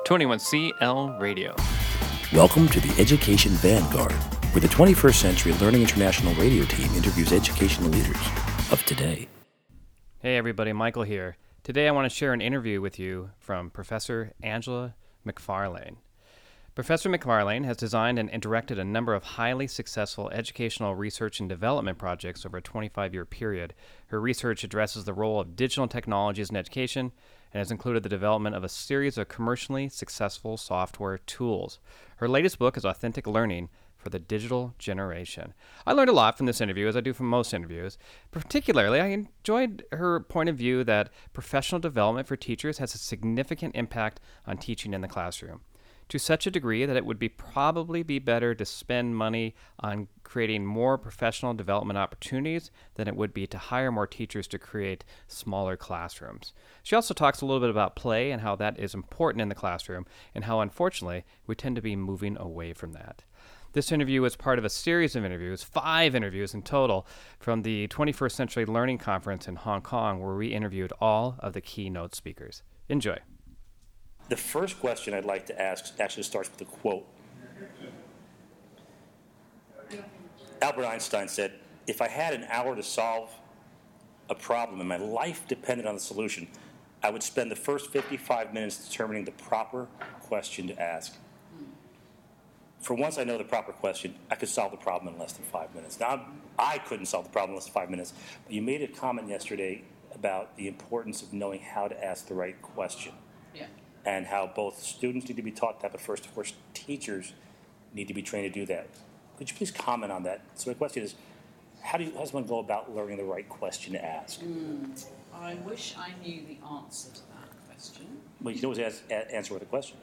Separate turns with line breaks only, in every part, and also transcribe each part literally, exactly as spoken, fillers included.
twenty-one C L Radio.
Welcome to the Education Vanguard, where the twenty-first Century Learning International radio team interviews educational leaders of today.
Hey everybody, Michael here. Today I want to share an interview with you from Professor Angela McFarlane. Professor McFarlane has designed and directed a number of highly successful educational research and development projects over a twenty-five-year period. Her research addresses the role of digital technologies in education and has included the development of a series of commercially successful software tools. Her latest book is Authentic Learning for the Digital Generation. I learned a lot from this interview, as I do from most interviews. Particularly, I enjoyed her point of view that professional development for teachers has a significant impact on teaching in the classroom, to such a degree that it would be probably be better to spend money on creating more professional development opportunities than it would be to hire more teachers to create smaller classrooms. She also talks a little bit about play and how that is important in the classroom and how, unfortunately, we tend to be moving away from that. This interview is part of a series of interviews, five interviews in total, from the twenty-first Century Learning Conference in Hong Kong, where we interviewed all of the keynote speakers. Enjoy.
The first question I'd like to ask actually starts with a quote. Albert Einstein said, "If I had an hour to solve a problem and my life depended on the solution, I would spend the first fifty-five minutes determining the proper question to ask." For once I know the proper question, I could solve the problem in less than five minutes. Now, I couldn't solve the problem in less than five minutes, but you made a comment yesterday about the importance of knowing how to ask the right question.
Yeah.
And how both students need to be taught that, but first, of course, teachers need to be trained to do that. Could you please comment on that? So my question is, how, do you, how does one go about learning the right question to ask?
Mm, I wish I knew the answer to that question.
Well, you can always ask, a, answer with a question.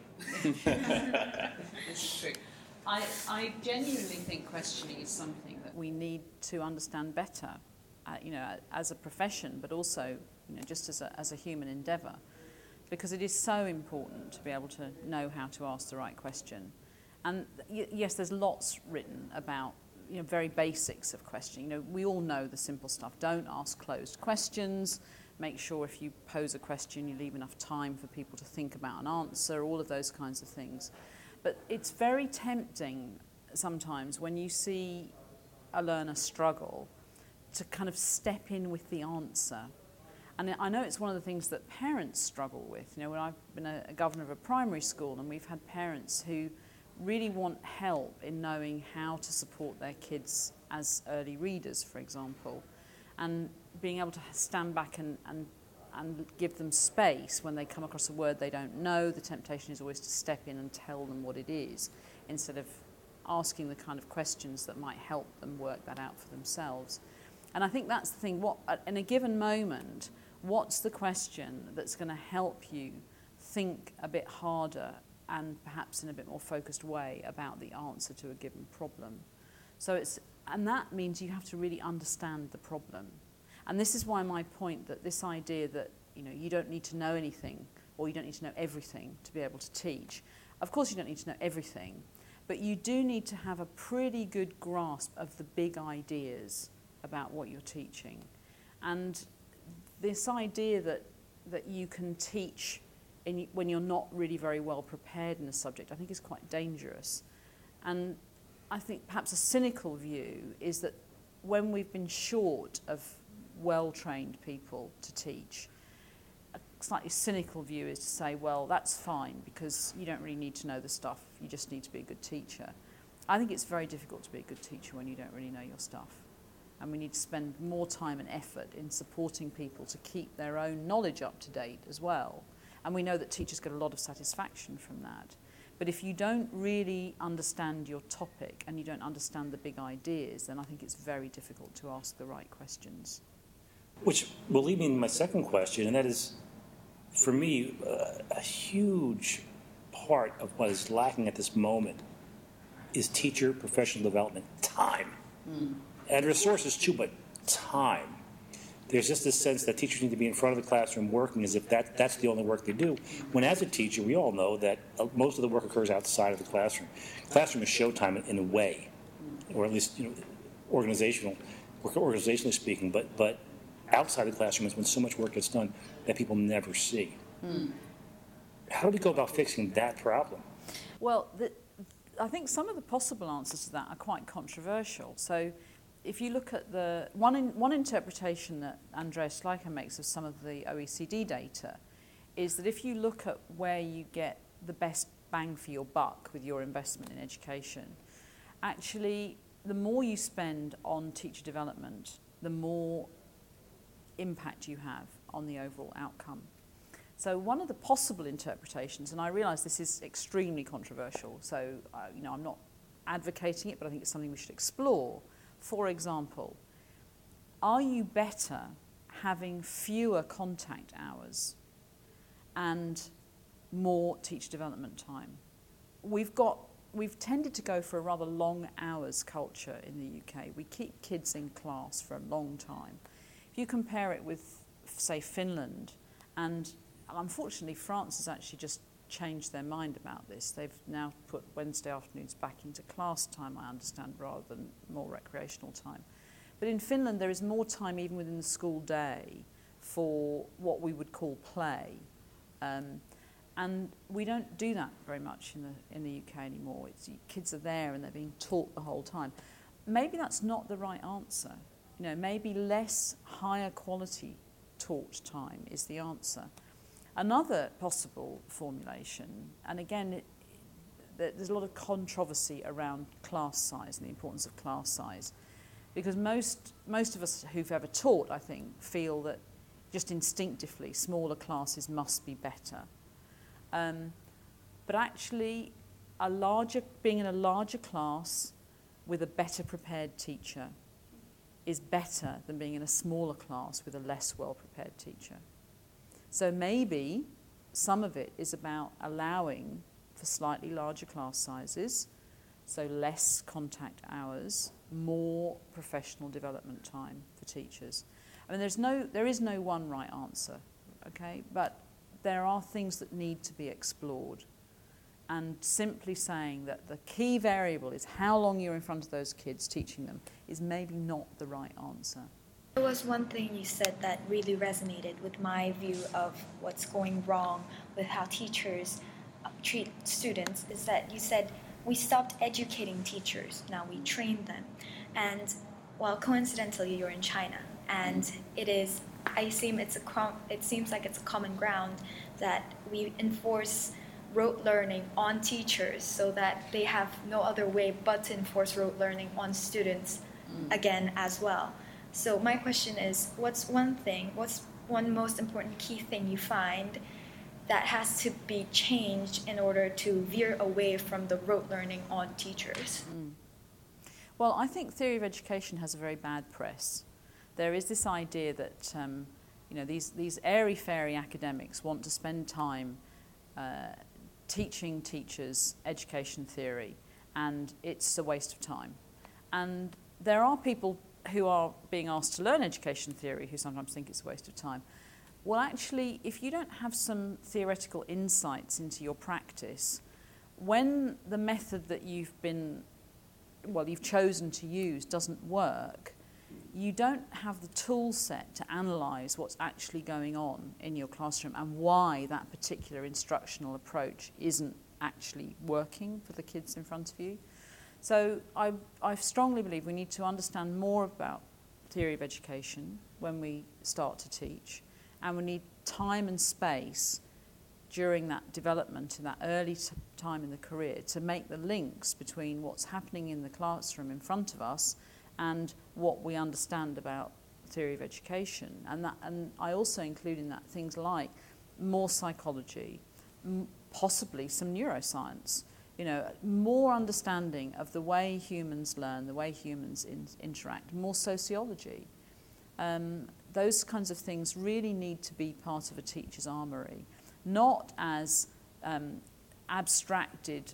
This is true. I, I genuinely think questioning is something that we need to understand better, uh, you know, as a profession, but also, you know, just as a, as a human endeavour. Because it is so important to be able to know how to ask the right question. And y- yes, there's lots written about, you know, very basics of questioning. You know, we all know the simple stuff. Don't ask closed questions. Make sure if you pose a question, you leave enough time for people to think about an answer, all of those kinds of things. But it's very tempting sometimes when you see a learner struggle to kind of step in with the answer. And I know it's one of the things that parents struggle with. You know, when I've been a, a governor of a primary school, and we've had parents who really want help in knowing how to support their kids as early readers, for example, and being able to stand back and, and, and give them space when they come across a word they don't know. The temptation is always to step in and tell them what it is, instead of asking the kind of questions that might help them work that out for themselves. And I think that's the thing. What, in a given moment, what's the question that's going to help you think a bit harder and perhaps in a bit more focused way about the answer to a given problem? So it's, and that means you have to really understand the problem. And this is why my point that this idea that, you know, you don't need to know anything or you don't need to know everything to be able to teach. Of course you don't need to know everything, but you do need to have a pretty good grasp of the big ideas about what you're teaching. And this idea that that you can teach in, when you're not really very well prepared in a subject, I think is quite dangerous. And I think perhaps a cynical view is that when we've been short of well-trained people to teach, a slightly cynical view is to say, well, that's fine because you don't really need to know the stuff, you just need to be a good teacher. I think it's very difficult to be a good teacher when you don't really know your stuff. And we need to spend more time and effort in supporting people to keep their own knowledge up to date as well. And we know that teachers get a lot of satisfaction from that. But if you don't really understand your topic and you don't understand the big ideas, then I think it's very difficult to ask the right questions.
Which will lead me to my second question, and that is, for me, uh, a huge part of what is lacking at this moment is teacher professional development time. Mm. And resources too, but time. There's just this sense that teachers need to be in front of the classroom working as if that, that's the only work they do. When as a teacher, we all know that most of the work occurs outside of the classroom. Classroom is showtime in a way, or at least, you know, organizational, organizationally speaking, but, but outside the classroom is when so much work gets done that people never see. Mm. How do we go about fixing that problem?
Well, the, I think some of the possible answers to that are quite controversial. So if you look at the, one, in, one interpretation that Andreas Schleicher makes of some of the O E C D data is that if you look at where you get the best bang for your buck with your investment in education, actually the more you spend on teacher development, the more impact you have on the overall outcome. So one of the possible interpretations, and I realise this is extremely controversial, so uh, you know, I'm not advocating it, but I think it's something we should explore. For example, are you better having fewer contact hours and more teacher development time? We've got, we've tended to go for a rather long hours culture in the U K. We keep kids in class for a long time. If you compare it with, say, Finland, and unfortunately France has actually just changed their mind about this. They've now put Wednesday afternoons back into class time, I understand, rather than more recreational time. But in Finland, there is more time even within the school day for what we would call play. Um, and we don't do that very much in the, in the U K anymore. It's, kids are there and they're being taught the whole time. Maybe that's not the right answer. You know, maybe less higher quality taught time is the answer. Another possible formulation, and again, it, there's a lot of controversy around class size and the importance of class size, because most, most of us who've ever taught, I think, feel that just instinctively smaller classes must be better. Um, but actually, a larger, being in a larger class with a better prepared teacher is better than being in a smaller class with a less well-prepared teacher. So maybe some of it is about allowing for slightly larger class sizes, so less contact hours, more professional development time for teachers. I mean, there's no, there is no one right answer, okay? But there are things that need to be explored. And simply saying that the key variable is how long you're in front of those kids teaching them is maybe not the right answer.
There was one thing you said that really resonated with my view of what's going wrong with how teachers treat students, is that you said we stopped educating teachers, now we train them. And well, coincidentally, you're in China, and it is, I seem it's a com- it seems like it's a common ground that we enforce rote learning on teachers so that they have no other way but to enforce rote learning on students mm. again as well. So my question is, what's one thing, what's one most important key thing you find that has to be changed in order to veer away from the rote learning on teachers?
Mm. Well, I think theory of education has a very bad press. There is this idea that um, you know, these, these airy-fairy academics want to spend time uh, teaching teachers education theory, and it's a waste of time. And there are people who are being asked to learn education theory who sometimes think it's a waste of time. Well, actually, if you don't have some theoretical insights into your practice, when the method that you've been, well, you've chosen to use doesn't work, you don't have the tool set to analyse what's actually going on in your classroom and why that particular instructional approach isn't actually working for the kids in front of you. So I, I strongly believe we need to understand more about theory of education when we start to teach, and we need time and space during that development in that early t- time in the career to make the links between what's happening in the classroom in front of us and what we understand about theory of education. And, that, and I also include in that things like more psychology, m- possibly some neuroscience, you know, more understanding of the way humans learn, the way humans in, interact, more sociology. Um, those kinds of things really need to be part of a teacher's armoury, not as um, abstracted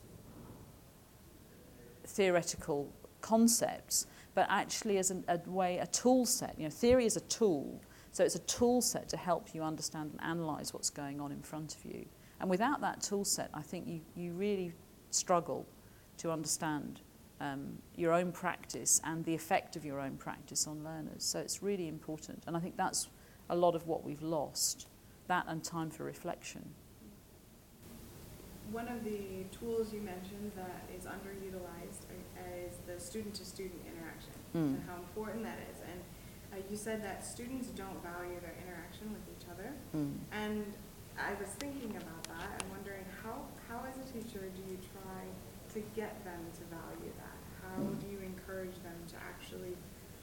theoretical concepts, but actually as a, a way, a tool set. You know, theory is a tool, so it's a tool set to help you understand and analyse what's going on in front of you. And without that tool set, I think you, you really struggle to understand um, your own practice and the effect of your own practice on learners. So it's really important, and I think that's a lot of what we've lost, that and time for reflection.
one of the tools you mentioned that is underutilized is the student-to-student interaction mm. and how important that is. And uh, you said that students don't value their interaction with each other. Mm. And I was thinking about that and wondering how, how as a teacher do you try to get them to value that? How mm. do you encourage them to actually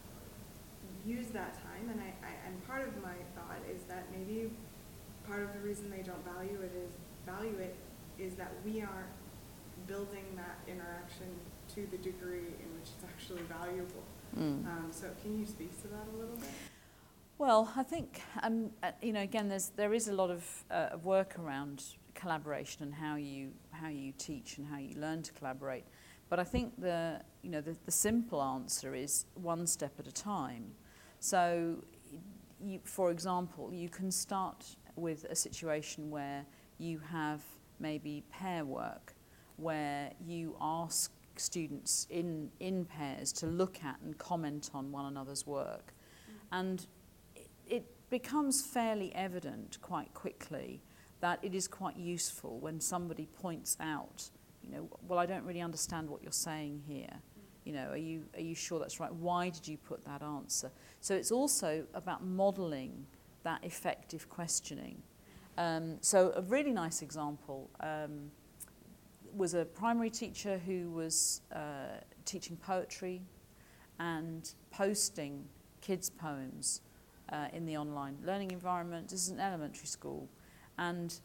use that time? And I, I and part of my thought is that maybe part of the reason they don't value it is value it is that we aren't building that interaction to the degree in which it's actually valuable. Mm. Um, so can you speak to that a little bit?
Well, I think, um, uh, you know, again, there's, there is a lot of uh, work around collaboration and how you, how you teach and how you learn to collaborate. But I think the, you know, the, the simple answer is one step at a time. So, you, for example, you can start with a situation where you have maybe pair work, where you ask students in, in pairs to look at and comment on one another's work. Mm. And it, it becomes fairly evident quite quickly that it is quite useful when somebody points out, you know, well, I don't really understand what you're saying here. Mm. You know, are you, are you sure that's right? Why did you put that answer? So it's also about modelling that effective questioning. Um, so a really nice example um, was a primary teacher who was uh, teaching poetry and posting kids' poems uh, in the online learning environment. This is an elementary school, and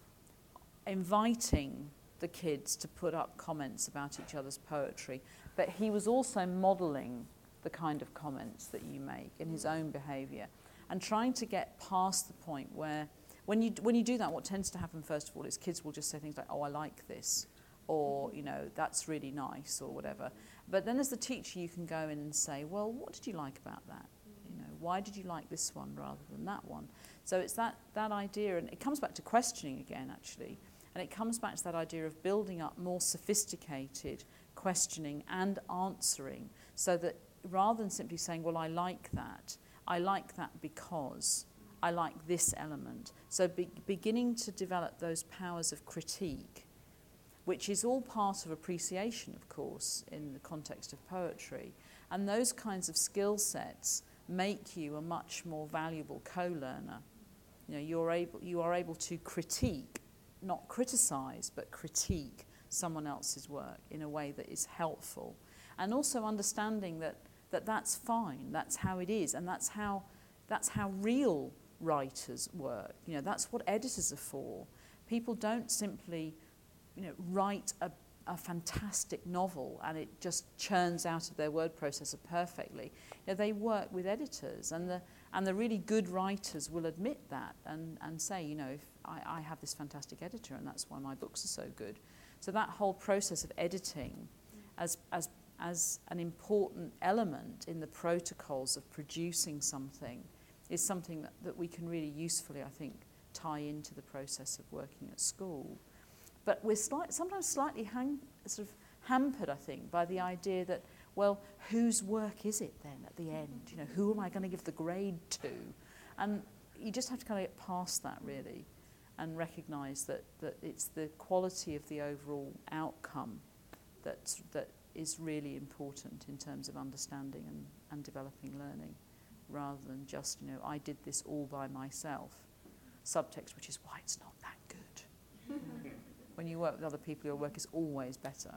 inviting the kids to put up comments about each other's poetry. But he was also modelling the kind of comments that you make in his own behaviour, and trying to get past the point where When you, when you do that, what tends to happen, first of all, is kids will just say things like, oh, I like this, or, you know, that's really nice, or whatever. But then as the teacher, you can go in and say, well, what did you like about that? You know, why did you like this one rather than that one? So it's that, that idea, and it comes back to questioning again, actually, and it comes back to that idea of building up more sophisticated questioning and answering, so that rather than simply saying, well, I like that, I like that because I like this element. So be, beginning to develop those powers of critique, which is all part of appreciation, of course, in the context of poetry. And those kinds of skill sets make you a much more valuable co-learner. You know, you're able, you are able to critique, not criticize, but critique someone else's work in a way that is helpful. And also understanding that, that that's fine, that's how it is, and that's how, that's how real writers work. You know, that's what editors are for. People don't simply, you know, write a, a fantastic novel and it just churns out of their word processor perfectly. You know, they work with editors, and the and the really good writers will admit that and, and say, you know, if I, I have this fantastic editor and that's why my books are so good. So that whole process of editing as as as an important element in the protocols of producing something is something that, that we can really usefully, I think, tie into the process of working at school. But we're slight, sometimes slightly hang, sort of hampered, I think, by the idea that, well, whose work is it then at the end? You know, who am I going to give the grade to? And you just have to kind of get past that, really, and recognise that, that it's the quality of the overall outcome that's, that is really important in terms of understanding and, and developing learning, rather than just, you know, I did this all by myself. Subtext, which is why it's not that good. When you work with other people, your work is always better.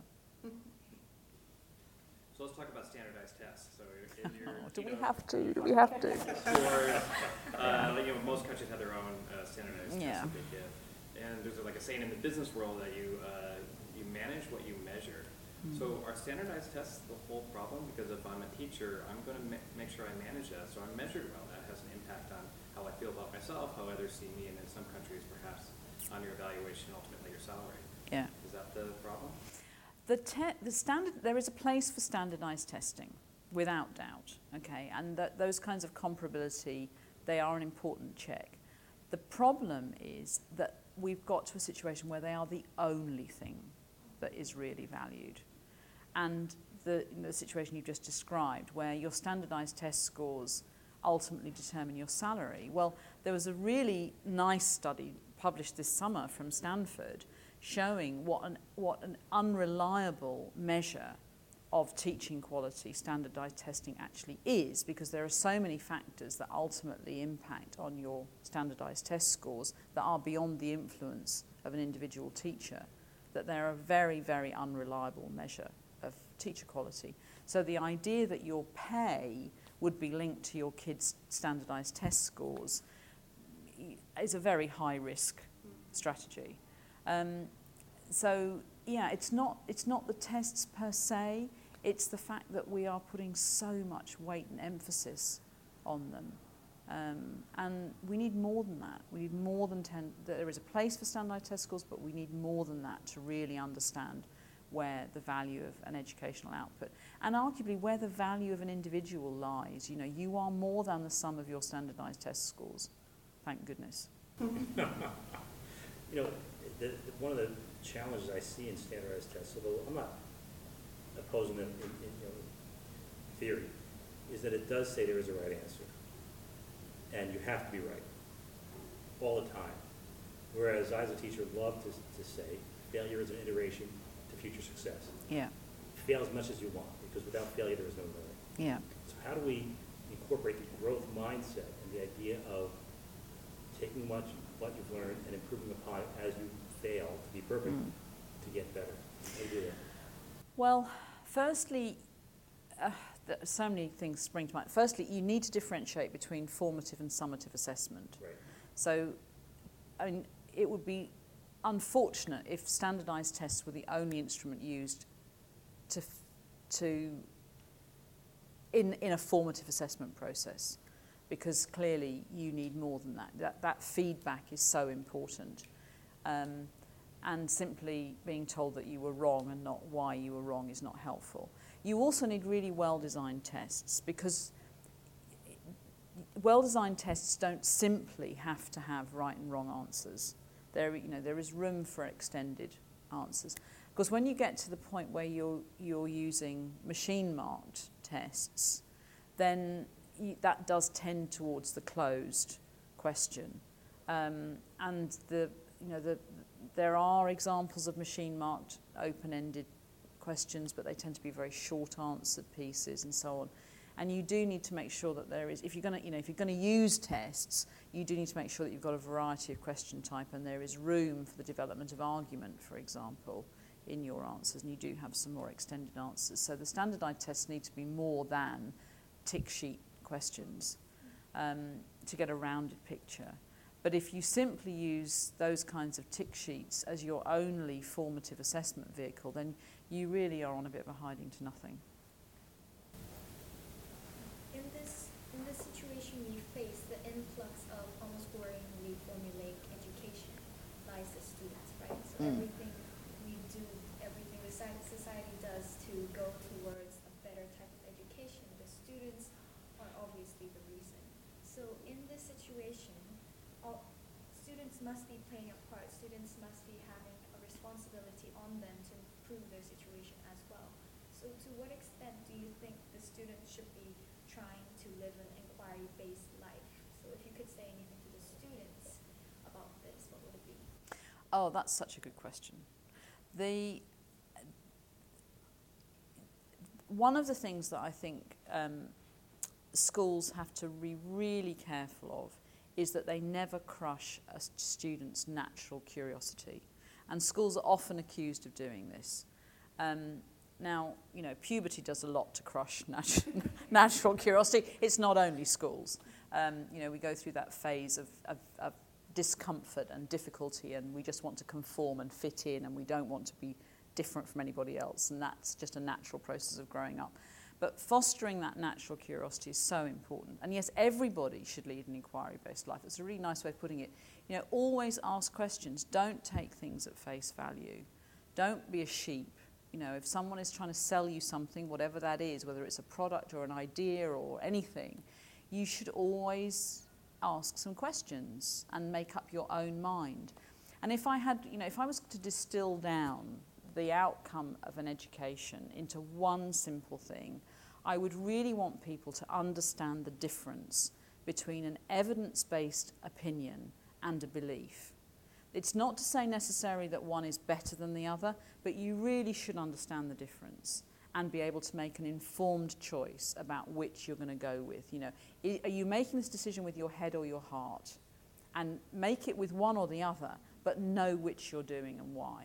So let's talk about standardized tests. So in your,
oh, do we
know,
have to? Do we have to?
Or, uh, you know, most countries have their own uh, standardized
yeah.
tests that they give. And there's like a saying in the business world that you uh, you manage what you measure. Mm. So are standardized tests the whole problem? Because if I'm a teacher, I'm going to ma make sure I manage that, so I'm measured well. That has an impact on how I feel about myself, how others see me, and in some countries, perhaps on your evaluation, ultimately your salary.
Yeah.
Is that the problem?
The, te the standard, there is a place for standardized testing, without doubt, okay, and that those kinds of comparability, they are an important check. The problem is that we've got to a situation where they are the only thing that is really valued. And the, you know, the situation you've just described, where your standardized test scores ultimately determine your salary. Well, there was a really nice study published this summer from Stanford showing what an, what an unreliable measure of teaching quality standardized testing actually is, because there are so many factors that ultimately impact on your standardized test scores that are beyond the influence of an individual teacher, that they're a very, very unreliable measure of teacher quality. So the idea that your pay would be linked to your kids' standardized test scores is a very high-risk strategy. Um, so, yeah, it's not, it's not the tests per se, it's the fact that we are putting so much weight and emphasis on them. Um, and we need more than that. We need more than ten, there is a place for standardized test scores, but we need more than that to really understand where the value of an educational output, and arguably where the value of an individual lies. You know, you are more than the sum of your standardized test scores. Thank goodness.
You know, the, the, one of the challenges I see in standardized tests, although I'm not opposing them in, in you know, theory, is that it does say there is a right answer. And you have to be right all the time. Whereas I, as a teacher, love to, to say failure is an iteration to future success.
Yeah.
Fail as much as you want, because without failure there is no learning.
Yeah.
So how do we incorporate the growth mindset and the idea of taking much what you've learned and improving upon it as you fail to be perfect, mm. to get better? How do you do that?
Well, firstly, uh, so many things spring to mind. Firstly, you need to differentiate between formative and summative assessment.
Right.
So, I mean, it would be unfortunate if standardized tests were the only instrument used to, to in, in a formative assessment process, because clearly you need more than that. That, that feedback is so important. Um, and simply being told that you were wrong and not why you were wrong is not helpful. You also need really well-designed tests, because well-designed tests don't simply have to have right and wrong answers. There, you know, there is room for extended answers. Because when you get to the point where you're, you're using machine-marked tests, then you, that does tend towards the closed question. Um, and the, you know, the, there are examples of machine-marked open-ended questions, but they tend to be very short-answered pieces and so on. And you do need to make sure that there is, if you're going to, you know, if you're going to use tests, you do need to make sure that you've got a variety of question type and there is room for the development of argument, for example, in your answers, and you do have some more extended answers. So the standardized tests need to be more than tick sheet questions um, to get a rounded picture. But if you simply use those kinds of tick sheets as your only formative assessment vehicle, then you really are on a bit of a hiding to nothing.
In this, in this situation we face, the influx of almost worryingly formulaic education lies the students, right? So mm. everything we do, everything the society does to go towards a better type of education, the students are obviously the reason. So in this situation, all, students must be playing a part. Students must be having a responsibility on them to improve their situation as well. So to what extent do you think the students should be trying to live an inquiry-based life? So if you could say anything to the students about this, what would it be?
Oh, that's such a good question. The one of the things that I think um, schools have to be really careful of is that they never crush a student's natural curiosity. And schools are often accused of doing this. Um, now, you know, puberty does a lot to crush natu natural curiosity. It's not only schools. Um, you know, we go through that phase of, of, of discomfort and difficulty, and we just want to conform and fit in, and we don't want to be different from anybody else, and that's just a natural process of growing up. But fostering that natural curiosity is so important. And yes, everybody should lead an inquiry-based life. It's a really nice way of putting it. You know, always ask questions. Don't take things at face value. Don't be a sheep. You know, if someone is trying to sell you something, whatever that is, whether it's a product or an idea or anything, you should always ask some questions and make up your own mind. And if I had, you know, if I was to distill down the outcome of an education into one simple thing, I would really want people to understand the difference between an evidence-based opinion and a belief. It's not to say necessarily that one is better than the other, but you really should understand the difference and be able to make an informed choice about which you're going to go with. You know, are you making this decision with your head or your heart? And make it with one or the other, but know which you're doing and why.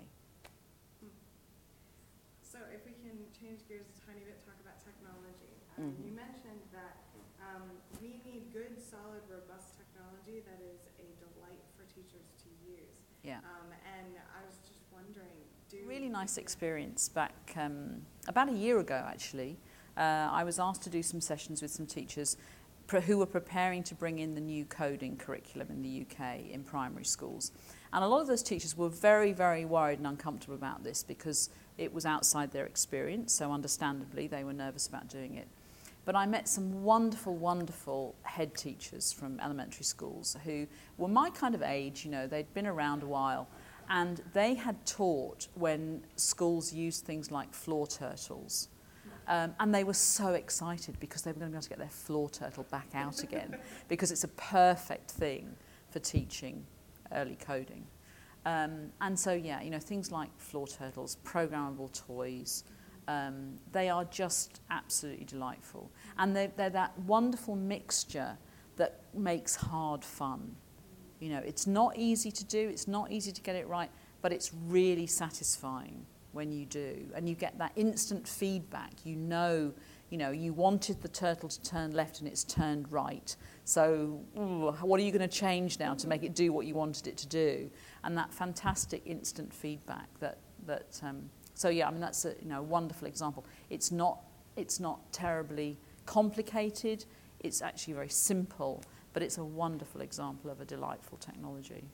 So if we can change gears a tiny bit, talk about technology. Um,
Mm-hmm.
You mentioned that um, we need good, solid, robust technology that is a delight for teachers to use.
Yeah.
Um, and I was just wondering, do
Really nice experience back um, about a year ago, actually. Uh, I was asked to do some sessions with some teachers pr- who were preparing to bring in the new coding curriculum in the U K in primary schools. And a lot of those teachers were very, very worried and uncomfortable about this because it was outside their experience, so understandably they were nervous about doing it. But I met some wonderful, wonderful head teachers from elementary schools who were my kind of age, you know, they'd been around a while, and they had taught when schools used things like floor turtles. Um, and they were so excited because they were going to be able to get their floor turtle back out again because it's a perfect thing for teaching early coding. Um, and so, yeah, you know, things like floor turtles, programmable toys, um, they are just absolutely delightful. And they're, they're that wonderful mixture that makes hard fun. You know, it's not easy to do, it's not easy to get it right, but it's really satisfying when you do. And you get that instant feedback. You know, you know, you wanted the turtle to turn left and it's turned right. So ooh, what are you going to change now to make it do what you wanted it to do? And that fantastic instant feedback that, that um, so yeah, I mean, that's a you know, wonderful example. It's not, it's not terribly complicated. It's actually very simple, but it's a wonderful example of a delightful technology.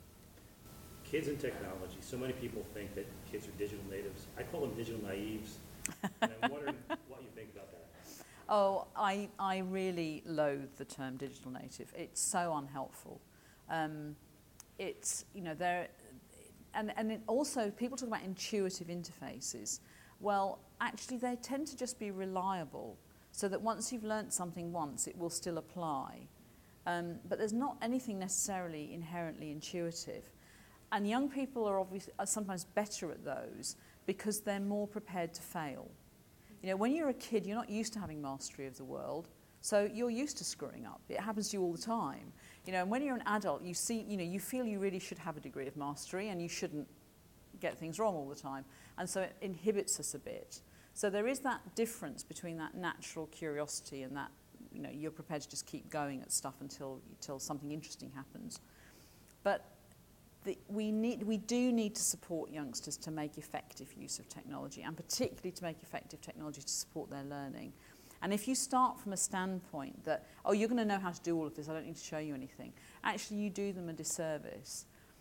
Kids and technology. So many people think that kids are digital natives. I call them digital naives. And I'm wondering what you think about that.
Oh, I, I really loathe the term digital native. It's so unhelpful. Um, it's, you know, there, and, and it also, people talk about intuitive interfaces. Well, actually, they tend to just be reliable, so that once you've learnt something once, it will still apply. Um, but there's not anything necessarily inherently intuitive. And young people are obviously are sometimes better at those because they're more prepared to fail. You know, when you're a kid, you're not used to having mastery of the world, so you're used to screwing up. It happens to you all the time. You know, and when you're an adult, you see, you know, you feel you really should have a degree of mastery and you shouldn't get things wrong all the time. And so it inhibits us a bit. So there is that difference between that natural curiosity and that, you know, you're prepared to just keep going at stuff until, until something interesting happens. But The, we, need, we do need to support youngsters to make effective use of technology, and particularly to make effective technology to support their learning. And if you start from a standpoint that, oh, you're going to know how to do all of this, I don't need to show you anything, actually you do them a disservice.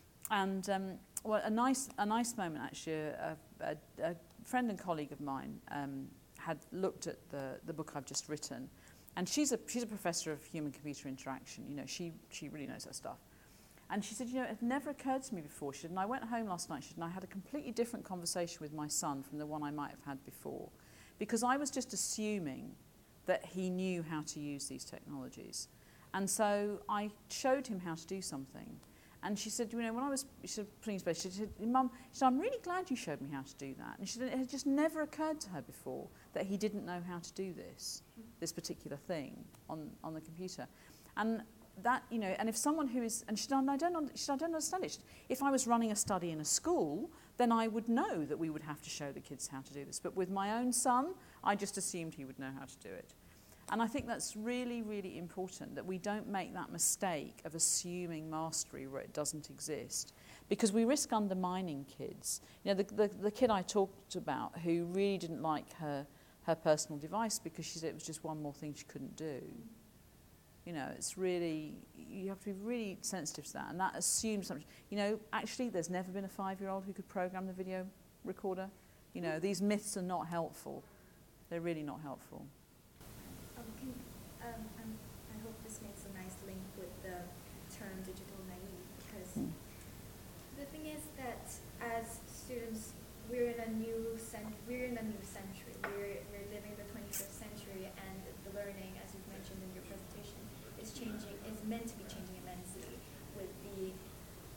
And um, well, a nice, a nice moment, actually, a, a, a friend and colleague of mine um, had looked at the, the book I've just written, and she's a, she's a professor of human-computer interaction. You know, she, she really knows her stuff. And she said, you know, it had never occurred to me before. She said, and I went home last night, she said, and I had a completely different conversation with my son from the one I might have had before. Because I was just assuming that he knew how to use these technologies. And so I showed him how to do something. And she said, you know, when I was she said, putting his bed, she said, Mum, she said, I'm really glad you showed me how to do that. And she said, it had just never occurred to her before that he didn't know how to do this, this particular thing on, on the computer. And that, you know, and if someone who is, and she said, I don't, she said, I don't understand it. She said, if I was running a study in a school, then I would know that we would have to show the kids how to do this. But with my own son, I just assumed he would know how to do it. And I think that's really, really important, that we don't make that mistake of assuming mastery where it doesn't exist, because we risk undermining kids. You know, the, the, the kid I talked about who really didn't like her, her personal device because she said it was just one more thing she couldn't do. You know, it's really, you have to be really sensitive to that, and that assumes something. You know, actually, there's never been a five-year-old who could program the video recorder. You know, these myths are not helpful. They're really not helpful.
Um, can, um, um, I hope this makes a nice link with the term digital naive, because
Mm.
the thing is that as students, we're in a new cent- we're in a new century. We're we're living the twenty-first century, and the learning, as you've mentioned in your presentation, is changing. Is meant to be changing immensely with the with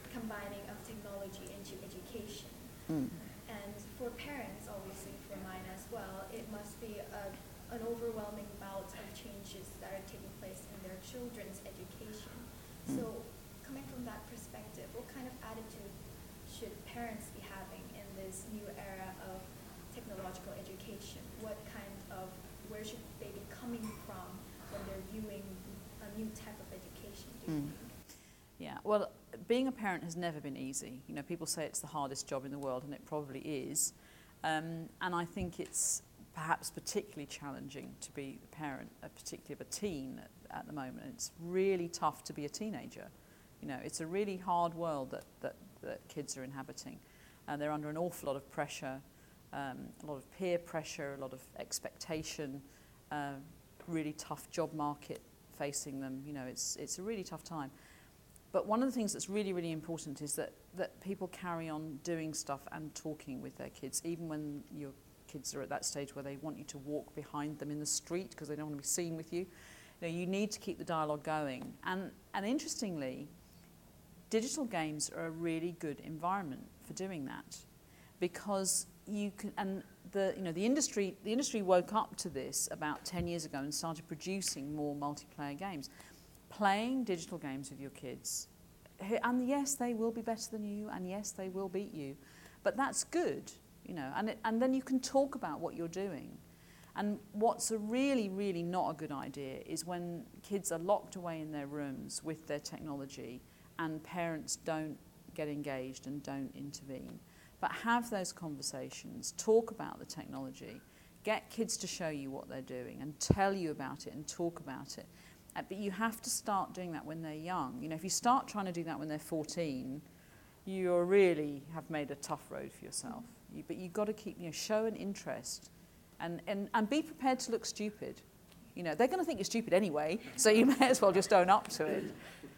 combining of technology into education.
Mm.
And for parents, obviously for mine as well, it must be a, an overwhelming bout of changes that are taking place in their children's education.
Mm.
So coming from that perspective, what kind of attitude should parents be having in this new era of technological education? What kind of, where should they be coming from when they're viewing a new type of education, do you
Mm.
think?
Yeah, well, being a parent has never been easy. You know, people say it's the hardest job in the world, and it probably is. Um, and I think it's perhaps particularly challenging to be a parent, uh, particularly of a teen at, at the moment. It's really tough to be a teenager. You know, it's a really hard world that, that, that kids are inhabiting. And they're under an awful lot of pressure, um, a lot of peer pressure, a lot of expectation, uh, really tough job market facing them. You know, it's, it's a really tough time. But one of the things that's really, really important is that, that people carry on doing stuff and talking with their kids, even when your kids are at that stage where they want you to walk behind them in the street because they don't want to be seen with you. You know, you need to keep the dialogue going. And, and interestingly, digital games are a really good environment for doing that, because you can, and the, you know, the industry, the industry woke up to this about ten years ago and started producing more multiplayer games. Playing digital games with your kids, and yes, they will be better than you, and yes, they will beat you, but that's good, you know, and, it, and then you can talk about what you're doing. And what's a really, really not a good idea is when kids are locked away in their rooms with their technology and parents don't get engaged and don't intervene. But have those conversations, talk about the technology, get kids to show you what they're doing and tell you about it and talk about it. Uh, but you have to start doing that when they're young. You know, if you start trying to do that when they're fourteen, you really have made a tough road for yourself. You, but you've got to keep, you know, show an interest and, and, and be prepared to look stupid. You know, they're going to think you're stupid anyway, so you may as well just own up to it.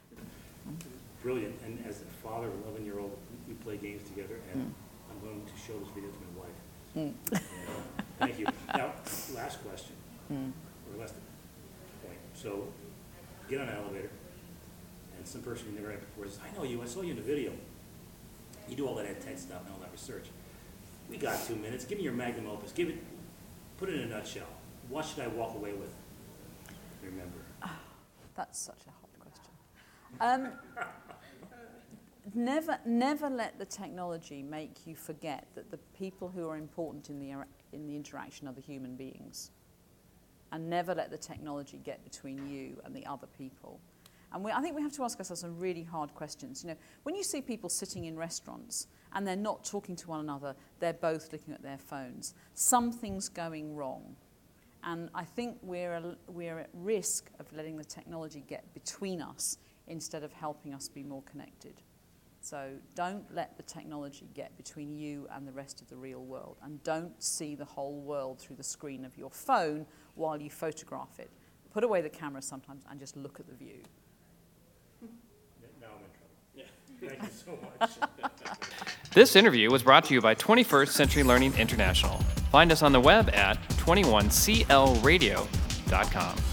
Brilliant. And as a father of an eleven-year-old, we play games together, and mm. I'm going to show this video to my wife. Mm. And, uh, thank you. Now, last question, mm. or last point. So, get on an elevator, and some person you never met before says, I know you, I saw you in the video. You do all that ed tech stuff and all that research. We got two minutes. Give me your magnum opus. Give it, put it in a nutshell. What should I walk away with? Remember.
Oh, that's such a hot question. Um, never, never let the technology make you forget that the people who are important in the in the interaction are the human beings. And never let the technology get between you and the other people. And we, I think we have to ask ourselves some really hard questions. You know, when you see people sitting in restaurants and they're not talking to one another, they're both looking at their phones, something's going wrong. And I think we're, a, we're at risk of letting the technology get between us instead of helping us be more connected. So don't let the technology get between you and the rest of the real world. And don't see the whole world through the screen of your phone while you photograph it. Put away the camera sometimes and just look at the view.
Now I'm in trouble. Yeah. Thank you so much.
This interview was brought to you by twenty-first Century Learning International. Find us on the web at twenty-one C L radio dot com.